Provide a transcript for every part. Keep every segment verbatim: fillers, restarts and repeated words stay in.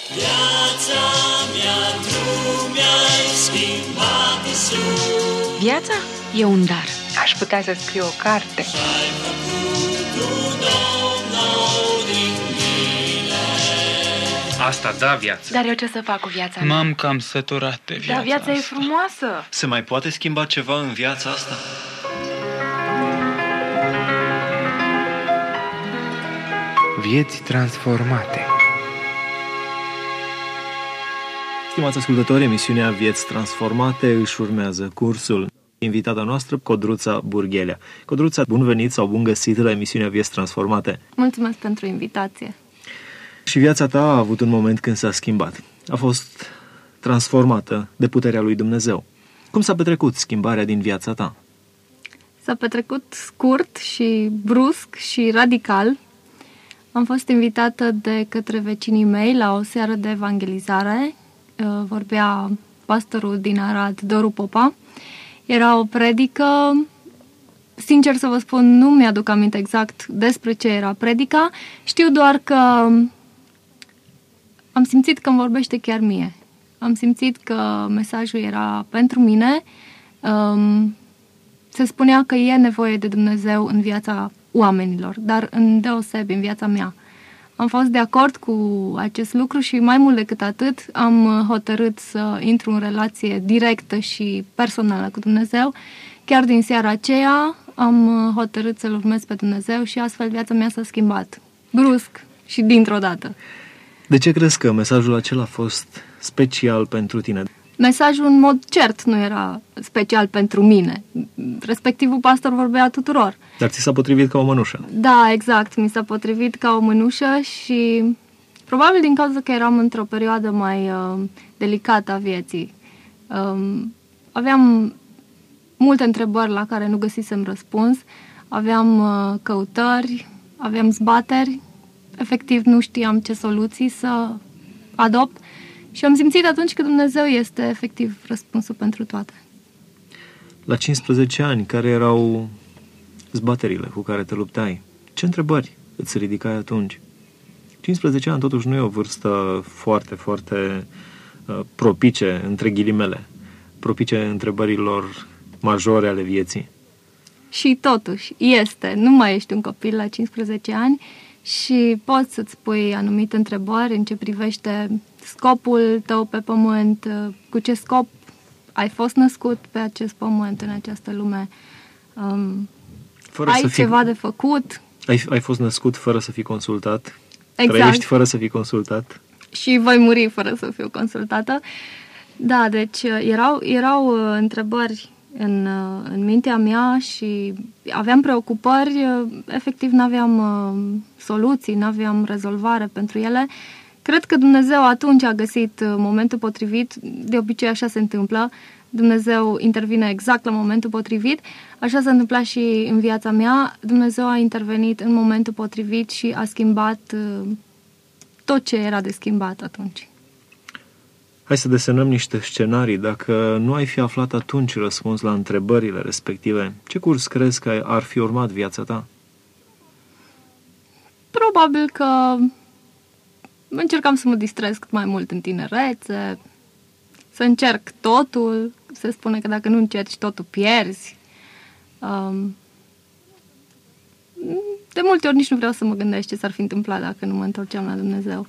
Viața mea, tu mi-ai schimbat, Iisus. Viața e un dar. Aș putea să scriu o carte. Și-ai făcut un om nou din mine. Asta da viață. Dar eu ce să fac cu viața mea? M-am cam săturat de viața Dar viața asta. e frumoasă. Se mai poate schimba ceva în viața asta? Vieți transformate. Stimați ascultători, emisiunea Vieți Transformate își urmează cursul. Invitata noastră, Codruța Burghelea. Codruța, bun venit sau bun găsit la emisiunea Vieți Transformate. Mulțumesc pentru invitație. Și viața ta a avut un moment când s-a schimbat. A fost transformată de puterea lui Dumnezeu. Cum s-a petrecut schimbarea din viața ta? S-a petrecut scurt și brusc și radical. Am fost invitată de către vecinii mei la o seară de evangelizare. Vorbea pastorul din Arad, Doru Popa. Era o predică, sincer să vă spun, nu mi-aduc aminte exact despre ce era predica. Știu doar că am simțit că îmi vorbește chiar mie. Am simțit că mesajul era pentru mine. Se spunea că e nevoie de Dumnezeu în viața oamenilor, dar îndeosebi în viața mea. Am fost de acord cu acest lucru și mai mult decât atât am hotărât să intru în relație directă și personală cu Dumnezeu. Chiar din seara aceea am hotărât să-L urmez pe Dumnezeu și astfel viața mea s-a schimbat. Brusc și dintr-o dată. De ce crezi că mesajul acela a fost special pentru tine? Mesajul în mod cert nu era special pentru mine. Respectivul pastor vorbea tuturor. Dar ți s-a potrivit ca o mănușă. Da, exact. Mi s-a potrivit ca o mănușă și probabil din cauza că eram într-o perioadă mai uh, delicată a vieții. Um, aveam multe întrebări la care nu găsisem răspuns. Aveam uh, căutări, aveam zbateri. Efectiv nu știam ce soluții să adopt. Și am simțit atunci că Dumnezeu este efectiv răspunsul pentru toate. La cincisprezece ani, care erau zbaterile cu care te luptai? Ce întrebări îți ridicai atunci? cincisprezece ani totuși nu e o vârstă foarte, foarte uh, propice, între ghilimele, propice întrebărilor majore ale vieții. Și totuși este, nu mai ești un copil la cincisprezece ani și poți să-ți pui anumite întrebări în ce privește scopul tău pe pământ, cu ce scop ai fost născut pe acest pământ, în această lume. Um, fără ai să fii, ceva de făcut. Ai, ai fost născut fără să fii consultat. Exact. Trăiești fără să fii consultat. Și voi muri fără să fiu consultată. Da, deci erau, erau întrebări în, în mintea mea și aveam preocupări, efectiv n-aveam soluții, n-aveam rezolvare pentru ele. Cred că Dumnezeu atunci a găsit momentul potrivit, de obicei așa se întâmplă, Dumnezeu intervine exact la momentul potrivit, așa s-a întâmplat și în viața mea, Dumnezeu a intervenit în momentul potrivit și a schimbat tot ce era de schimbat atunci. Hai să desenăm niște scenarii. Dacă nu ai fi aflat atunci răspuns la întrebările respective, ce curs crezi că ar fi urmat viața ta? Probabil că încercam să mă distrez cât mai mult în tinerețe, să încerc totul. Se spune că dacă nu încerci totul, pierzi. Um, de multe ori nici nu vreau să mă gândesc ce s-ar fi întâmplat dacă nu mă întorceam la Dumnezeu.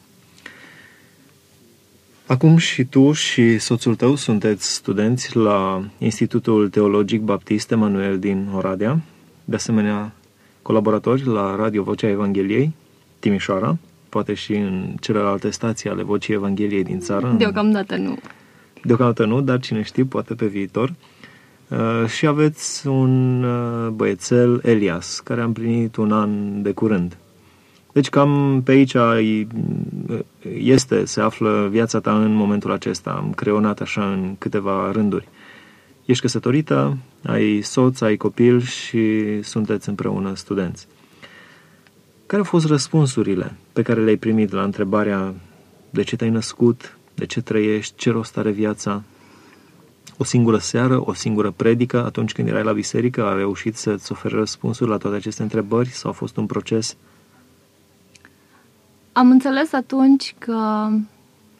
Acum și tu și soțul tău sunteți studenți la Institutul Teologic Baptist Emanuel din Oradea, de asemenea colaboratori la Radio Vocea Evangheliei, Timișoara, poate și în celelalte stații ale Vocii Evangheliei din țară. Deocamdată nu. Deocamdată nu, dar cine știe, poate pe viitor. Uh, și aveți un uh, băiețel, Elias, care a împlinit un an de curând. Deci cam pe aici este, se află viața ta în momentul acesta. Am creionat așa în câteva rânduri. Ești căsătorită, ai soț, ai copil și sunteți împreună studenți. Care au fost răspunsurile pe care le-ai primit la întrebarea de ce te-ai născut, de ce trăiești, ce rost are viața? O singură seară, o singură predică, atunci când erai la biserică, a reușit să-ți ofere răspunsuri la toate aceste întrebări sau a fost un proces? Am înțeles atunci că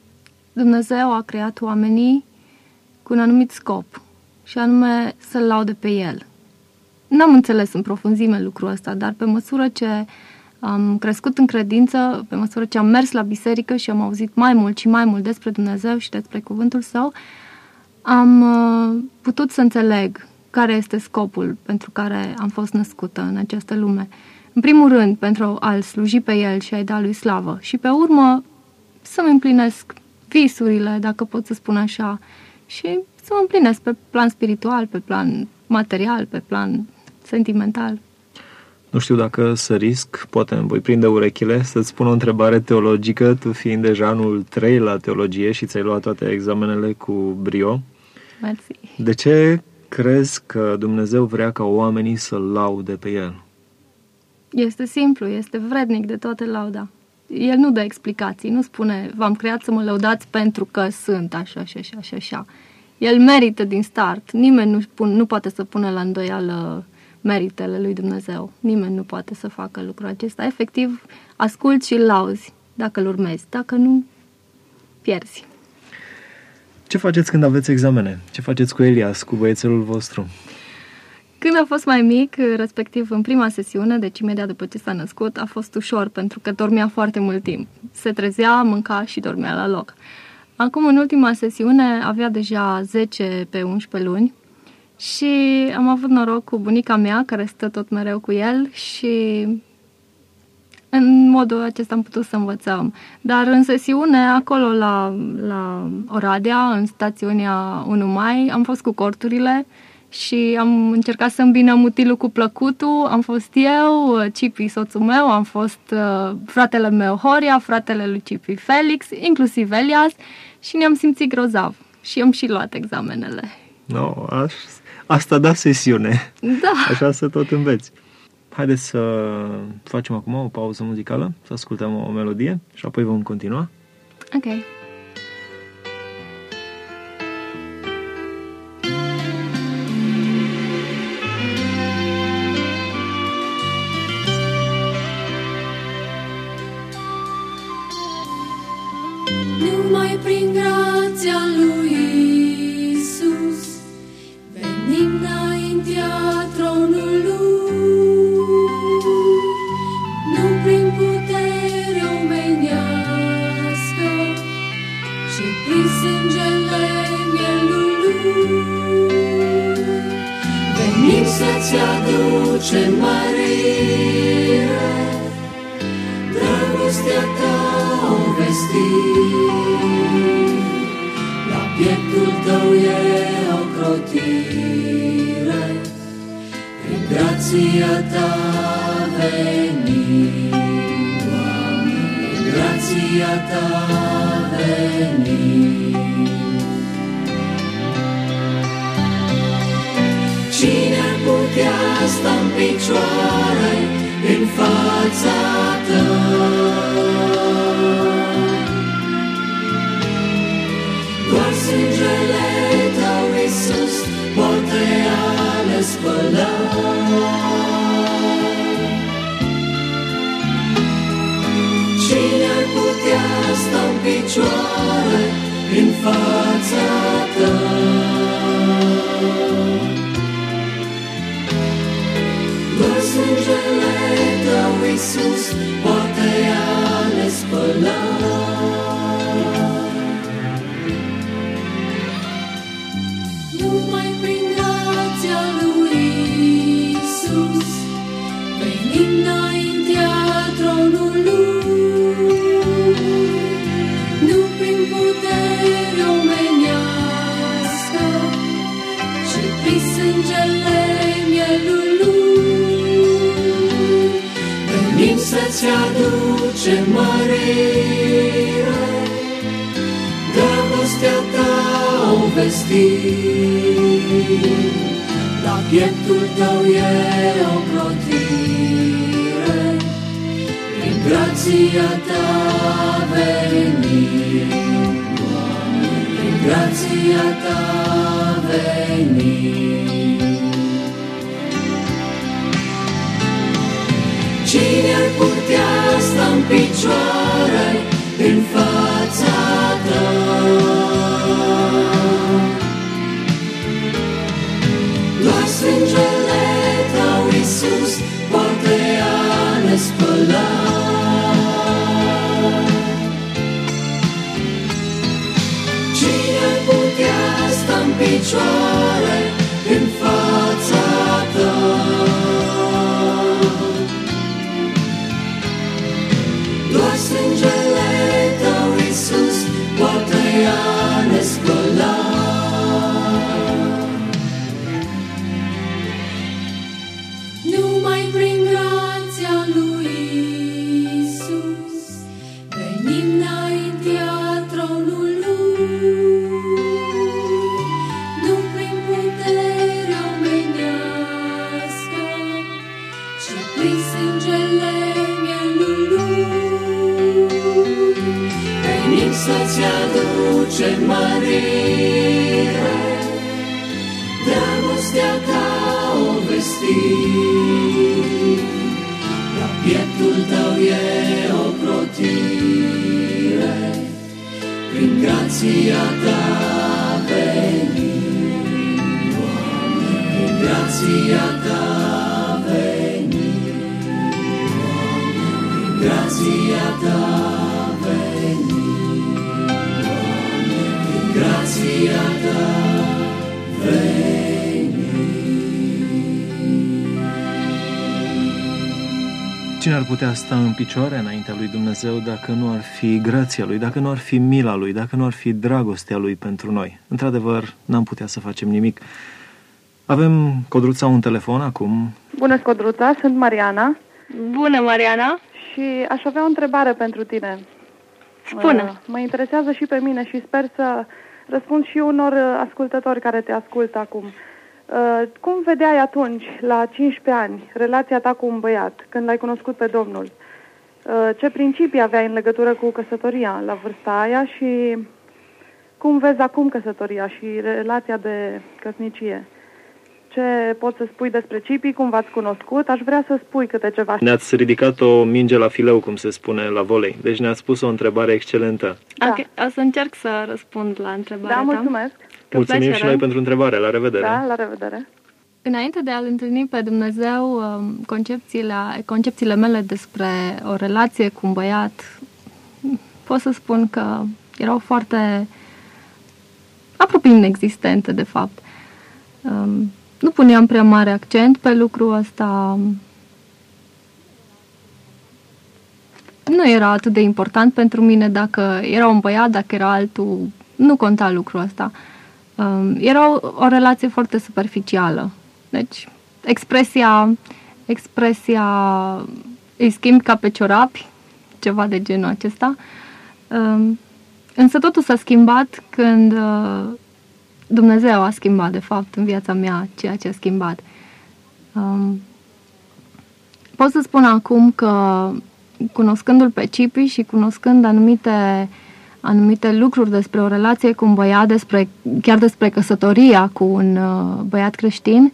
Dumnezeu a creat oamenii cu un anumit scop, și anume să-L laude pe El. N-am înțeles în profunzime lucrul ăsta, dar pe măsură ce am crescut în credință, pe măsură ce am mers la biserică și am auzit mai mult și mai mult despre Dumnezeu și despre cuvântul Său, am putut să înțeleg care este scopul pentru care am fost născută în această lume. În primul rând, pentru a-L sluji pe El și a-i da Lui slavă. Și pe urmă, să-mi împlinesc visurile, dacă pot să spun așa, și să mă împlinesc pe plan spiritual, pe plan material, pe plan sentimental. Nu știu dacă să risc, poate îmi voi prinde urechile, să-ți spun o întrebare teologică, tu fiind deja anul trei la teologie și ți-ai luat toate examenele cu brio. Mersi. De ce crezi că Dumnezeu vrea ca oamenii să-L laude pe El? Este simplu, este vrednic de toată lauda. El nu dă explicații, nu spune, v-am creat să mă lăudați pentru că sunt așa și așa și așa. El merită din start. Nimeni nu, pun, nu poate să pună la îndoială meritele lui Dumnezeu. Nimeni nu poate să facă lucrul acesta. Efectiv, asculți și îl lauzi dacă îl urmezi. Dacă nu, pierzi. Ce faceți când aveți examene? Ce faceți cu Elias, cu băiețelul vostru? Când a fost mai mic, respectiv în prima sesiune, deci imediat după ce s-a născut, a fost ușor, pentru că dormea foarte mult timp. Se trezea, mânca și dormea la loc. Acum, în ultima sesiune, avea deja zece pe unsprezece luni și am avut noroc cu bunica mea, care stă tot mereu cu el, și în modul acesta am putut să învățăm. Dar în sesiune, acolo la, la Oradea, în stațiunea unu mai, am fost cu corturile și am încercat să îmbinăm utilul cu plăcutul. Am fost eu, Cipi, soțul meu, am fost uh, fratele meu Horia, fratele lui Cipi Felix, inclusiv Elias, și ne-am simțit grozav. Și am și luat examenele. No, aș, asta da sesiune. Da. Așa să tot înveți. Haideți să facem acum o pauză muzicală, să ascultăm o melodie și apoi vom continua. Ok. Numai prin grația lui Iisus venim înaintea tronului, nu prin putere omenească, ci prin sângele Mielului. Venim să-ți aducem mărire, dragostea ta o vestim, la pieptul tău e o crotire, prin grația ta venim, prin grația ta venim. Cine ar putea sta în picioare în fața ta? Doar sângele tău, Iisus, poate a le spăla. Cine ar putea sta în picioare în fața ta? Doar sângele tău, Iisus, poate a le spăla. Numai prin grația lui Iisus venim înaintea tronului, nu prin putere omenească, ci prin sângele Mielului. Venim să-ți aducem mărire, dragostea ta o vestim, la pieptul tău e o crotire, prin grația ta venim, prin grația ta venim. Cine ar putea sta în picioare în fața ta? picioare în fața ta. Doar sângele tău, Iisus, poate a ne spăla. Numai prin grația lui Iisus venim înaintea tronului, nu prin puterea omenească, ci prin sângele Mielului. Venim să-ți aducem mărire, dragostea ta o vestim, la pieptul tău e o crotire, prin grația ta venim, Doamne, prin grația ta venim, Doamne, prin grația ta venim, Doamne, prin grația ta venim. Cine ar putea sta în picioare înaintea lui Dumnezeu dacă nu ar fi grația lui, dacă nu ar fi mila lui, dacă nu ar fi dragostea lui pentru noi? Într-adevăr, n-am putea să facem nimic. Avem, Codruța, un telefon acum. Bună, Codruța, sunt Mariana. Bună, Mariana! Și aș avea o întrebare pentru tine. Spune! Uh, mă interesează și pe mine și sper să răspund și unor ascultători care te ascultă acum. Uh, cum vedeai atunci, la cincisprezece ani, relația ta cu un băiat, când l-ai cunoscut pe Domnul? Uh, ce principii aveai în legătură cu căsătoria la vârsta aia și cum vezi acum căsătoria și relația de căsnicie? Ce poți să spui despre Cipi, cum v-ați cunoscut? Aș vrea să spui câte ceva. Ne-ați ridicat o minge la fileu, cum se spune la volei. Deci ne-ați pus o întrebare excelentă. Da. Ok, o să încerc să răspund la întrebarea Da, ta. mulțumesc. Cu Mulțumim plăcere. și noi pentru întrebare. La revedere! Da, la revedere. Înainte de a-L întâlni pe Dumnezeu, concepțiile, concepțiile mele despre o relație cu un băiat, pot să spun că erau foarte aproape inexistente, de fapt. Nu puneam prea mare accent pe lucrul ăsta. Nu era atât de important pentru mine dacă era un băiat, dacă era altul, nu conta lucrul ăsta. Era o, o relație foarte superficială. Deci, expresia, expresia îi schimb ca pe ciorapi, ceva de genul acesta. Însă totul s-a schimbat când Dumnezeu a schimbat, de fapt, în viața mea ceea ce a schimbat. Pot să spun acum că, cunoscându-l pe Cipi și cunoscând anumite, anumite lucruri despre o relație cu un băiat, despre, chiar despre căsătoria cu un băiat creștin,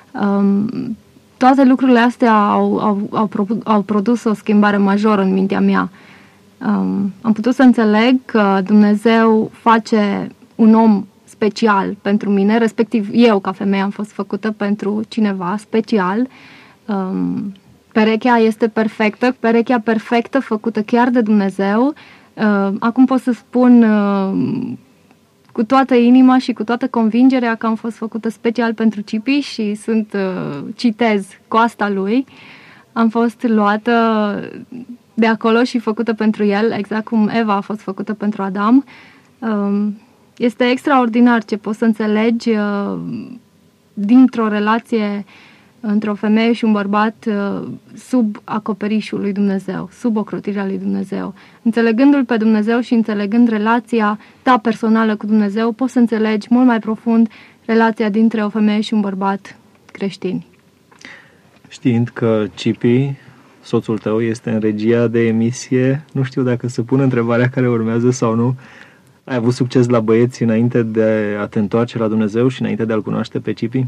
toate lucrurile astea au, au, au, au produs o schimbare majoră în mintea mea. Am putut să înțeleg că Dumnezeu face un om special pentru mine, respectiv eu ca femeie am fost făcută pentru cineva special. Perechea este perfectă, perechea perfectă făcută chiar de Dumnezeu. Acum pot să spun cu toată inima și cu toată convingerea că am fost făcută special pentru Cipi și sunt, citez, coasta lui. Am fost luată de acolo și făcută pentru el, exact cum Eva a fost făcută pentru Adam. Este extraordinar ce poți să înțelegi dintr-o relație între o femeie și un bărbat sub acoperișul lui Dumnezeu, sub ocrotirea lui Dumnezeu. Înțelegându-L pe Dumnezeu și înțelegând relația ta personală cu Dumnezeu, poți să înțelegi mult mai profund relația dintre o femeie și un bărbat creștini. Știind că Cipi, soțul tău, este în regia de emisie, nu știu dacă să pun întrebarea care urmează sau nu. Ai avut succes la băieți înainte de a te întoarce la Dumnezeu și înainte de a-L cunoaște pe Cipi?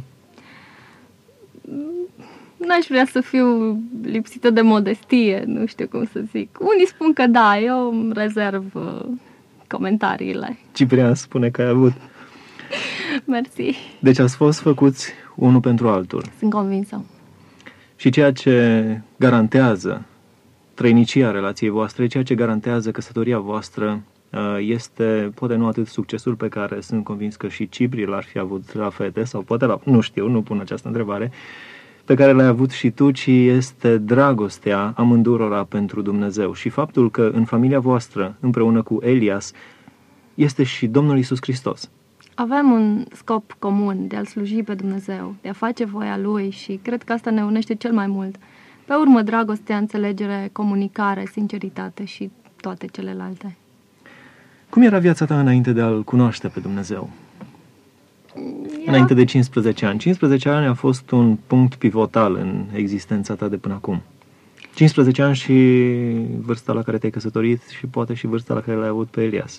N-aș vrea să fiu lipsită de modestie, nu știu cum să zic. Unii spun că da, eu îmi rezerv uh, comentariile. Ciprian spune că ai avut. Mersi. Deci ați fost făcuți unul pentru altul. Sunt convinsă. Și ceea ce garantează trăinicia relației voastre, ceea ce garantează căsătoria voastră, este, poate nu atât succesul pe care sunt convins că și Cipri l-ar fi avut la fete, sau poate la, nu știu, nu pun această întrebare, pe care l-ai avut și tu, ci este dragostea amândurora pentru Dumnezeu și faptul că în familia voastră, împreună cu Elias, este și Domnul Iisus Hristos. Avem un scop comun de a-L sluji pe Dumnezeu, de a face voia Lui și cred că asta ne unește cel mai mult. Pe urmă, dragostea, înțelegere, comunicare, sinceritate și toate celelalte. Cum era viața ta înainte de a-L cunoaște pe Dumnezeu? Era... Înainte de cincisprezece ani. cincisprezece ani a fost un punct pivotal în existența ta de până acum. cincisprezece ani și vârsta la care te-ai căsătorit și poate și vârsta la care l-ai avut pe Elias.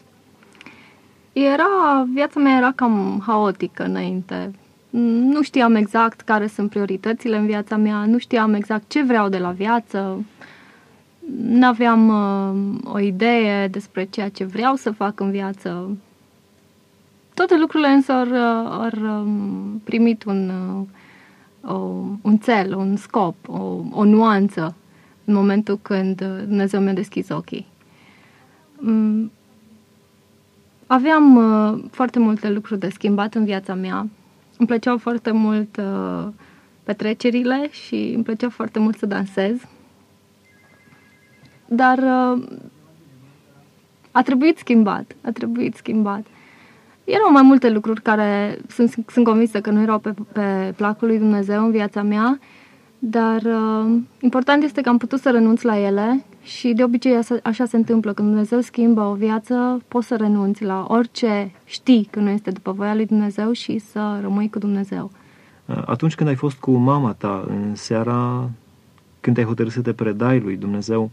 Era, viața mea era cam haotică înainte. Nu știam exact care sunt prioritățile în viața mea, nu știam exact ce vreau de la viață, n-aveam uh, o idee despre ceea ce vreau să fac în viață. Toate lucrurile însă au uh, primit un, uh, o, un cel, un scop, o, o nuanță în momentul când Dumnezeu mi-a deschis ochii. Um, Aveam uh, foarte multe lucruri de schimbat în viața mea. Îmi plăceau foarte mult uh, petrecerile și îmi plăcea foarte mult să dansez. Dar uh, a trebuit schimbat, a trebuit schimbat. Erau mai multe lucruri care sunt, sunt convinsă că nu erau pe, pe placul lui Dumnezeu în viața mea, dar uh, important este că am putut să renunț la ele și de obicei așa se întâmplă. Când Dumnezeu schimbă o viață, poți să renunți la orice știi că nu este după voia lui Dumnezeu și să rămâi cu Dumnezeu. Atunci când ai fost cu mama ta în seara când te-ai hotărât să te predai lui Dumnezeu,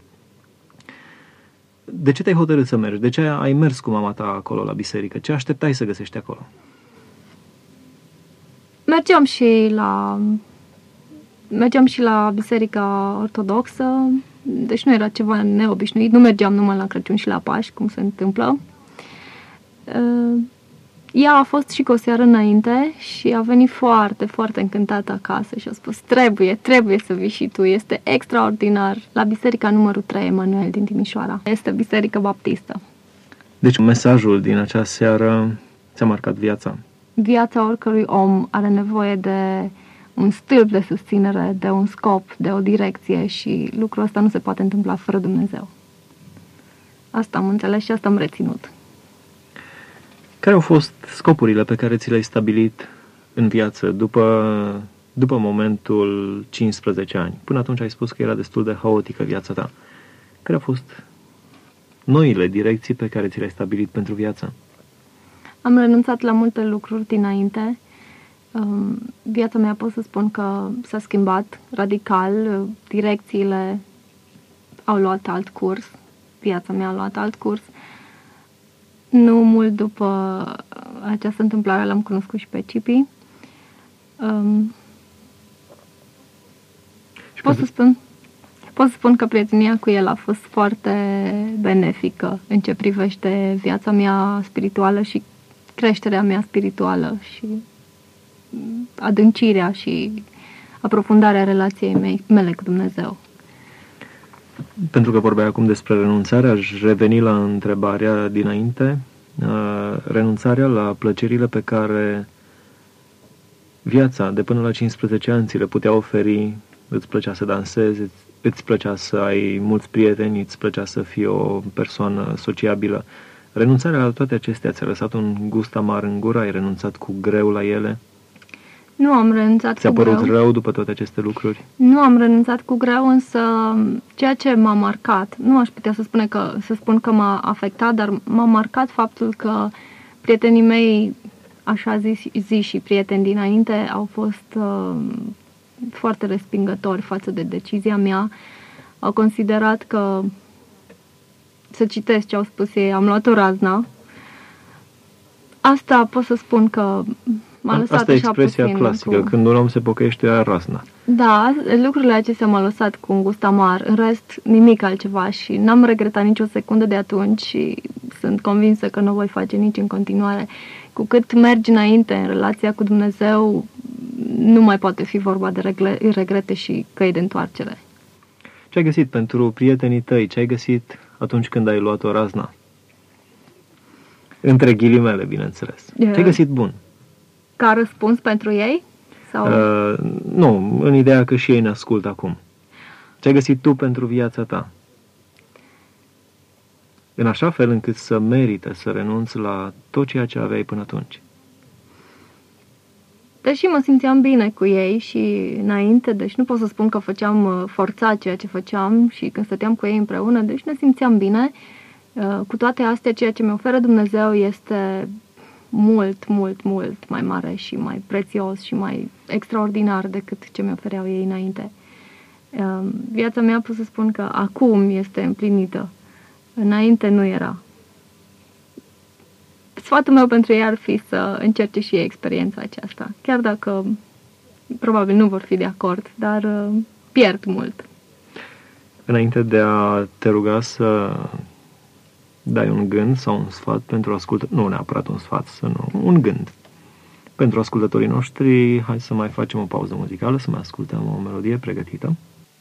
de ce te-ai hotărât să mergi? De ce ai mers cu mama ta acolo la biserică? Ce așteptai să găsești acolo? Mergeam și la... Mergeam și la biserica ortodoxă, deci nu era ceva neobișnuit. Nu mergeam numai la Crăciun și la Paști, cum se întâmplă. Ea a fost și cu o seară înainte și a venit foarte, foarte încântată acasă și a spus: trebuie, trebuie să vii și tu, este extraordinar, la biserica numărul trei Emanuel din Timișoara. Este biserică baptistă. Deci mesajul din acea seară ți-a marcat viața? Viața oricărui om are nevoie de un stâlp de susținere, de un scop, de o direcție și lucrul ăsta nu se poate întâmpla fără Dumnezeu. Asta am înțeles și asta am reținut. Care au fost scopurile pe care ți le-ai stabilit în viață după, după momentul cincisprezece ani? Până atunci ai spus că era destul de haotică viața ta. Care au fost noile direcții pe care ți le-ai stabilit pentru viață? Am renunțat la multe lucruri dinainte. Viața mea pot să spun că s-a schimbat radical. Direcțiile au luat alt curs. Viața mea a luat alt curs. Nu mult după această întâmplare l-am cunoscut și pe Cipi. Um, pot, să spun, pot să spun că prietenia cu el a fost foarte benefică în ce privește viața mea spirituală și creșterea mea spirituală și adâncirea și aprofundarea relației mei, mele cu Dumnezeu. Pentru că vorbeai acum despre renunțare, aș reveni la întrebarea dinainte. Renunțarea la plăcerile pe care viața de până la cincisprezece ani ți le putea oferi. Îți plăcea să dansezi, îți plăcea să ai mulți prieteni, îți plăcea să fii o persoană sociabilă. Renunțarea la toate acestea ți-a lăsat un gust amar în gură? Ai renunțat cu greu la ele? Nu am renunțat Ți-a cu părut greu. rău după toate aceste lucruri? Nu am renunțat cu greu, însă ceea ce m-a marcat, nu aș putea să, spune că, să spun că m-a afectat, dar m-a marcat faptul că prietenii mei, așa zi, zi și prieteni dinainte, au fost uh, foarte respingători față de decizia mea. Au considerat că, să citesc ce au spus ei, am luat o razna. Asta pot să spun că m-a lăsat Asta e expresia puțin clasică, cu... când un om se pocăiește, ia razna. Da, lucrurile acestea m-au lăsat cu un gust amar, în rest nimic altceva și n-am regretat nicio secundă de atunci și sunt convinsă că nu o voi face nici în continuare. Cu cât mergi înainte în relația cu Dumnezeu, nu mai poate fi vorba de regrete și căi de întoarcere. Ce ai găsit pentru prietenii tăi? Ce ai găsit atunci când ai luat o razna? Între ghilimele, bineînțeles. Yeah. Ce-ai găsit bun? Ca răspuns pentru ei? Sau... Uh, nu, în ideea că și ei ne ascultă acum. Ce-ai găsit tu pentru viața ta? În așa fel încât să merite să renunți la tot ceea ce aveai până atunci. Deși mă simțeam bine cu ei și înainte, deci nu pot să spun că făceam forțat ceea ce făceam și când stăteam cu ei împreună, deci ne simțeam bine. Cu toate astea, ceea ce mi oferă Dumnezeu este mult, mult, mult mai mare și mai prețios și mai extraordinar decât ce mi ofereau ei înainte. Viața mea pot să spun că acum este împlinită. Înainte nu era. Sfatul meu pentru ei ar fi să încerce și ei experiența aceasta. Chiar dacă probabil nu vor fi de acord, dar uh, pierd mult. Înainte de a te ruga să dai un gând sau un sfat pentru ascultători, nu neapărat un sfat, să nu, un gând pentru ascultătorii noștri, hai să mai facem o pauză muzicală, să mai ascultăm o melodie pregătită.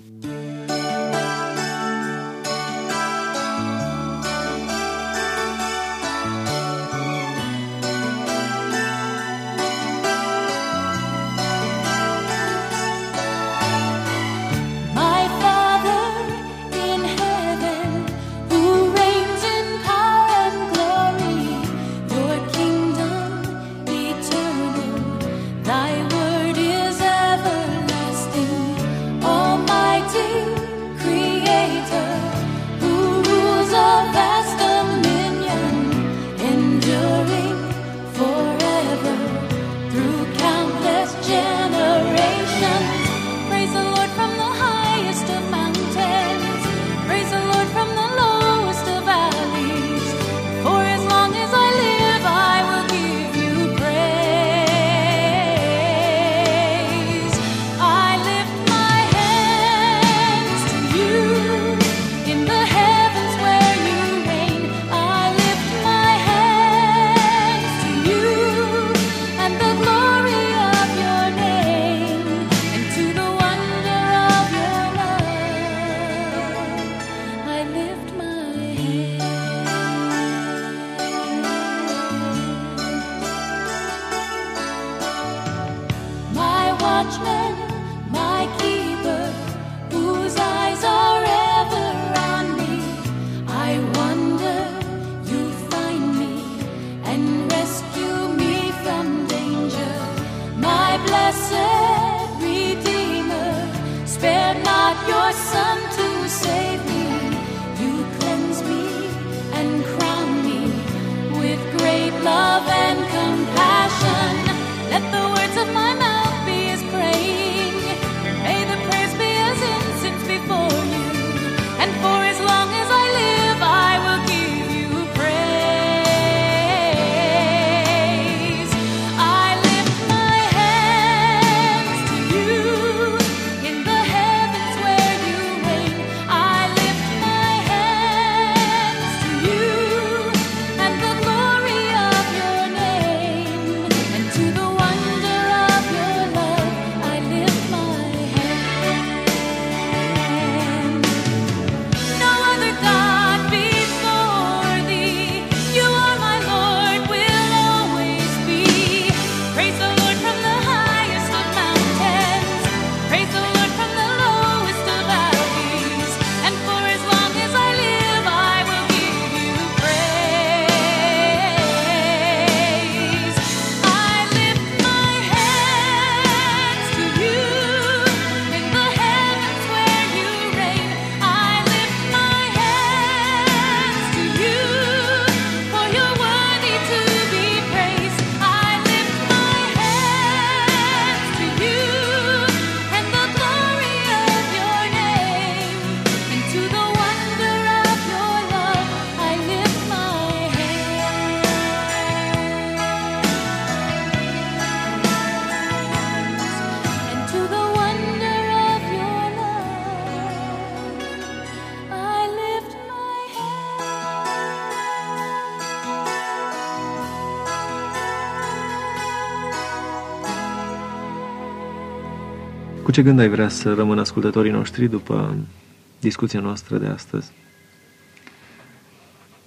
Cu ce gând ai vrea să rămână ascultătorii noștri după discuția noastră de astăzi?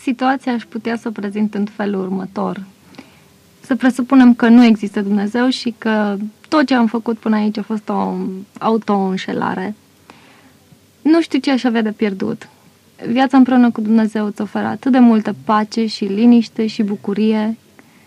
situația aș putea să o prezint în felul următor. Să presupunem că nu există Dumnezeu și că tot ce am făcut până aici a fost o auto-înșelare. Nu știu ce aș avea de pierdut. Viața împreună cu Dumnezeu îți oferă atât de multă pace și liniște și bucurie.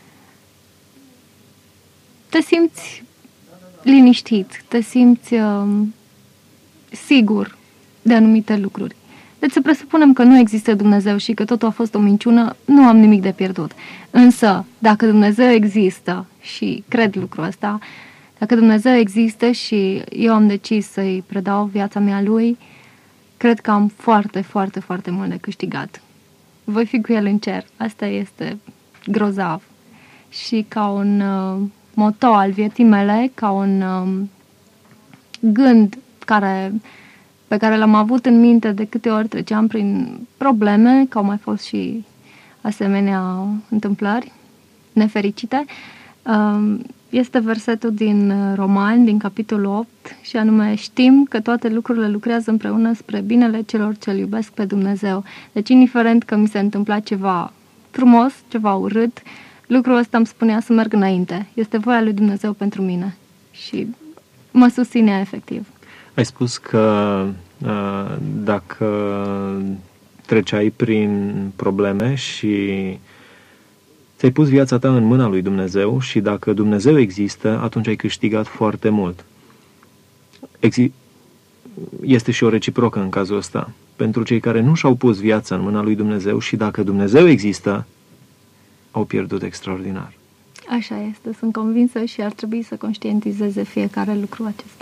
Te simți liniștit, te simți uh, sigur de anumite lucruri. Deci să presupunem că nu există Dumnezeu și că totul a fost o minciună, nu am nimic de pierdut. Însă, dacă Dumnezeu există, și cred lucrul ăsta, dacă Dumnezeu există și eu am decis să-i predau viața mea lui, cred că am foarte, foarte, foarte mult de câștigat. Voi fi cu el în cer. Asta este grozav. Și ca un uh, moto al vieții mele, ca un uh, gând care... pe care l-am avut în minte de câte ori treceam prin probleme, că au mai fost și asemenea întâmplări nefericite, este versetul din Romani, din capitolul opt, și anume: știm că toate lucrurile lucrează împreună spre binele celor ce îl iubesc pe Dumnezeu. Deci, indiferent că mi se întâmpla ceva frumos, ceva urât, lucrul ăsta îmi spunea să merg înainte. Este voia lui Dumnezeu pentru mine și mă susținea efectiv. Ai spus că uh, dacă treceai prin probleme și ți-ai pus viața ta în mâna lui Dumnezeu și dacă Dumnezeu există, atunci ai câștigat foarte mult. Exi- este și o reciprocă în cazul ăsta. Pentru cei care nu și-au pus viața în mâna lui Dumnezeu și dacă Dumnezeu există, au pierdut extraordinar. Așa este, sunt convinsă și ar trebui să conștientizeze fiecare lucru acesta.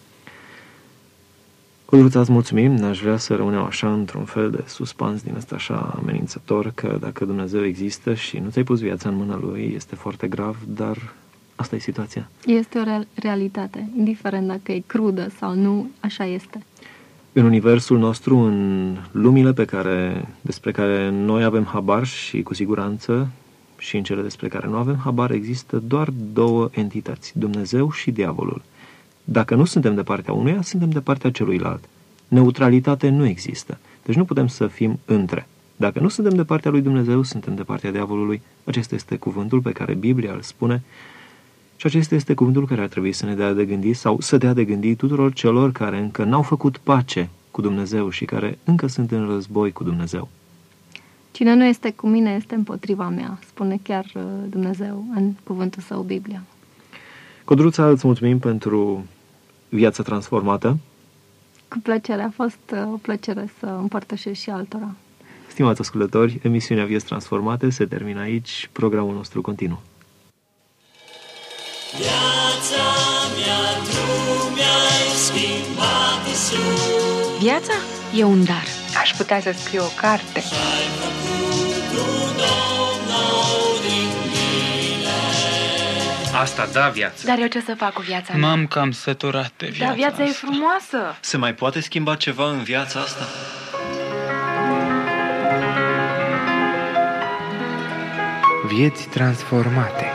Codruța, îți mulțumim, n-aș vrea să rămânem așa într-un fel de suspans din ăsta așa amenințător, că dacă Dumnezeu există și nu ți-ai pus viața în mâna Lui, este foarte grav, dar asta e situația. Este o real- realitate, indiferent dacă e crudă sau nu, așa este. În universul nostru, în lumile pe care, despre care noi avem habar și cu siguranță și în cele despre care nu avem habar, există doar două entități, Dumnezeu și diavolul. Dacă nu suntem de partea unuia, suntem de partea celuilalt. Neutralitate nu există. Deci nu putem să fim între. Dacă nu suntem de partea lui Dumnezeu, suntem de partea diavolului. Acesta este cuvântul pe care Biblia îl spune și acesta este cuvântul care ar trebui să ne dea de gândit sau să dea de gândit tuturor celor care încă n-au făcut pace cu Dumnezeu și care încă sunt în război cu Dumnezeu. Cine nu este cu mine este împotriva mea, spune chiar Dumnezeu în cuvântul său, Biblia. Codruța, îți mulțumim pentru viața transformată. Cu plăcere, a fost o plăcere să împărtășesc și altora. Stimați ascultători, emisiunea Vieți Transformate se termină aici, programul nostru continuă. Viața mea, tu mi-ai schimbat, Iisus. Viața e un dar. Aș putea să scriu o carte. Și-ai făcut un om nou din mine. Asta da viață. Dar eu ce să fac cu viața mea? M-am cam săturat de viața Dar viața asta. e frumoasă. Se mai poate schimba ceva în viața asta? Vieți transformate.